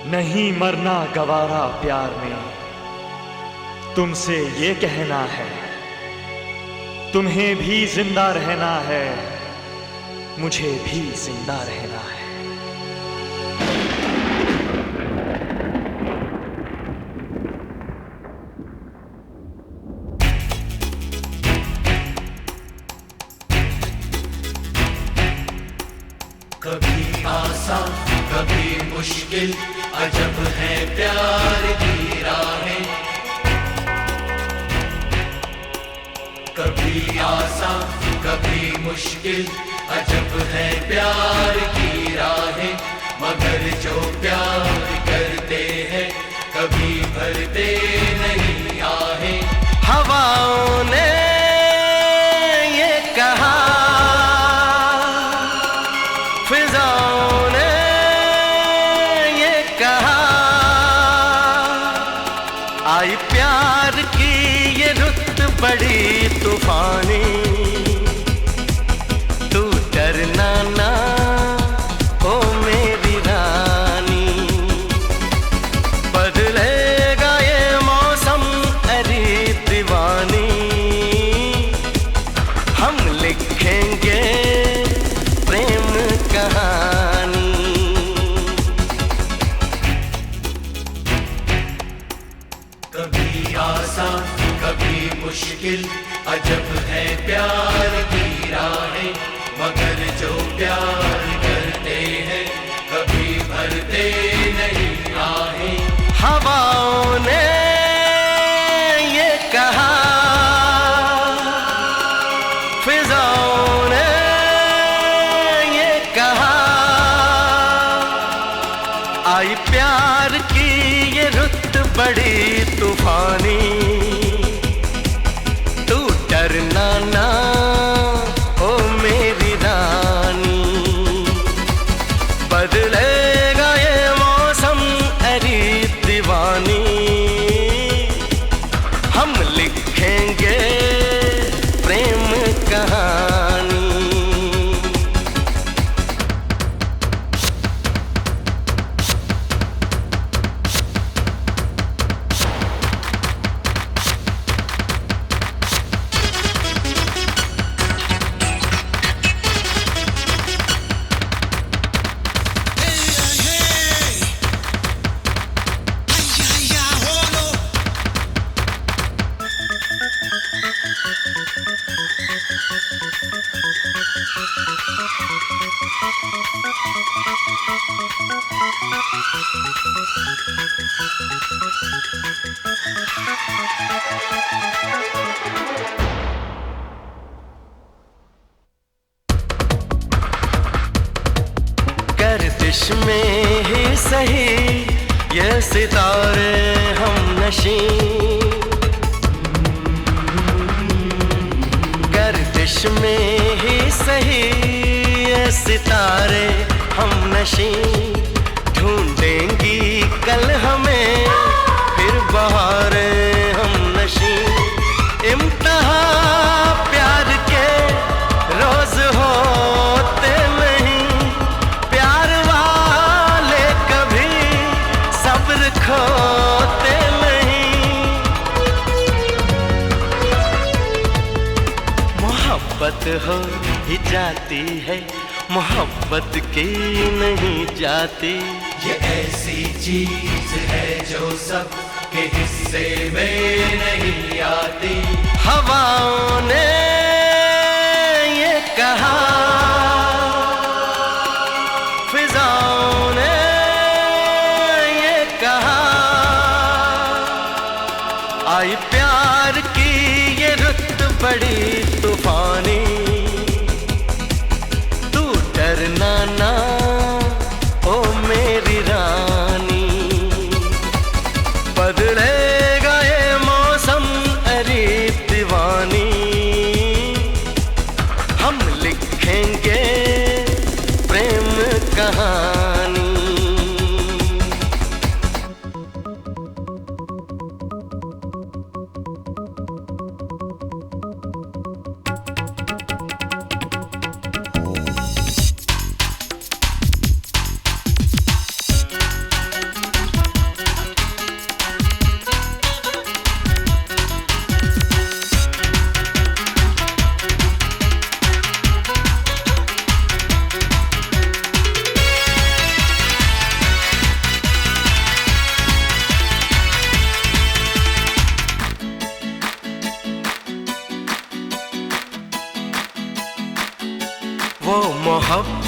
नहीं मरना गवारा प्यार में, तुमसे ये कहना है, तुम्हें भी जिंदा रहना है, मुझे भी जिंदा रहना है। कभी आसान कभी मुश्किल, अजब है प्यार की राहें। कभी आसान कभी मुश्किल, अजब है प्यार की राहें। मगर जो प्यार करते हैं कभी भरते नहीं आहें। हवाओं ने ये कहा, फिजाओं ने ये कहा, आई प्यार की ये रुत बड़ी तूफानी। तू डरना ना ओ मेरी रानी, बदलेगा ये मौसम अरे दीवानी। हम लिखेंगे प्रेम कहानी। कभी आसान कभी मुश्किल, अजब है प्यार की राहें। मगर जो प्यार करते हैं कभी भरते नहीं आहें। हवाओं ने ये कहा, फिजाओं ने ये कहा, आई प्यार की ये रुत बड़ी तूफानी। तू डरना ना ओ मेरी रानी, बदलेगा ये मौसम अरे दीवानी। हम लिखेंगे प्रेम कहानी। गर्दिश में ही सही ये सितारे हम नशी। गर्दिश में ही सही ये सितारे हम नशी। ढूंढेंगी कल हमें फिर बहारें हम नशी। इम्तिहा प्यार के रोज होते नहीं, प्यार वाले कभी सब्र खोते नहीं। मोहब्बत हो ही जाती है, मोहब्बत की नहीं जाती। ये ऐसी चीज है जो सब के हिस्से में नहीं आती। हवाओं ने ये कहा, फिजाओं ने ये कहा, आई प्यार की ये रुत बड़ी तूफानी। तू डरना ना ओ मेरी रानी, बदलेगा ये मौसम अरे दीवानी। हम लिखेंगे प्रेम कहानी।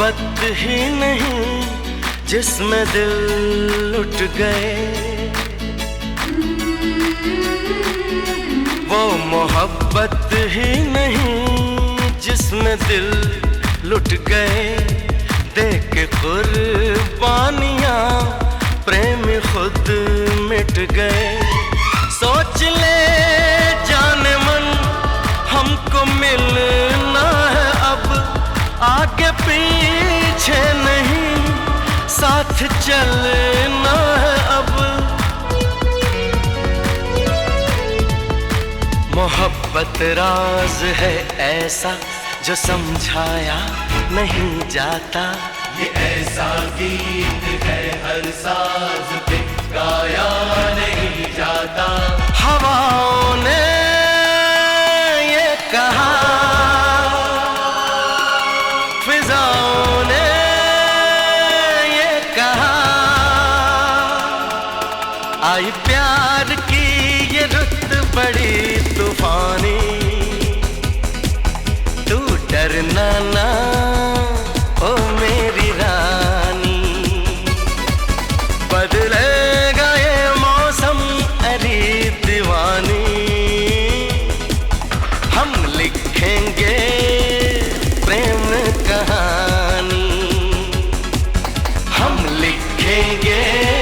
मोहब्बत ही नहीं जिसमें दिल लुट गए, वो मोहब्बत ही नहीं जिसमें दिल लुट गए। देख के कुर्बानियां प्रेम खुद मिट गए। सोच ले जाने मन हमको मिलना है अब, आगे पीछे नहीं साथ चलना है अब। मोहब्बत राज है ऐसा जो समझाया नहीं जाता। ये ऐसा गीत है हर साज पे गाया नहीं जाता। हवाओं ने ये कहा, फिजाओं ने ये कहा, आई प्यार की ये रुत बड़ी तूफानी। तू डरना ना ओ मेरी रानी, बदलेगा ये मौसम अरे दीवानी। हम लिखेंगे प्रेम कहानी, हम लिखेंगे